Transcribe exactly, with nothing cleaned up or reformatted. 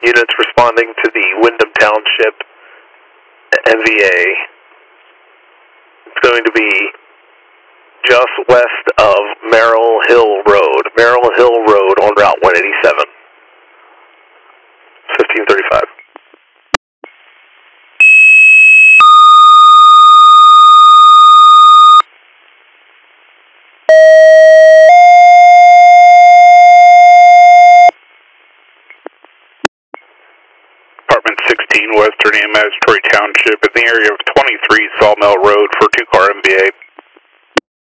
Units responding to the Wyndham Township M V A. It's going to be just west of Merrill Hill Road. Merrill Hill Road on Route one eighty-seven. fifteen thirty-five. Apartment sixteen, Western A M S, Troy Township, in the area of twenty-three Sawmill Road for two car M V A.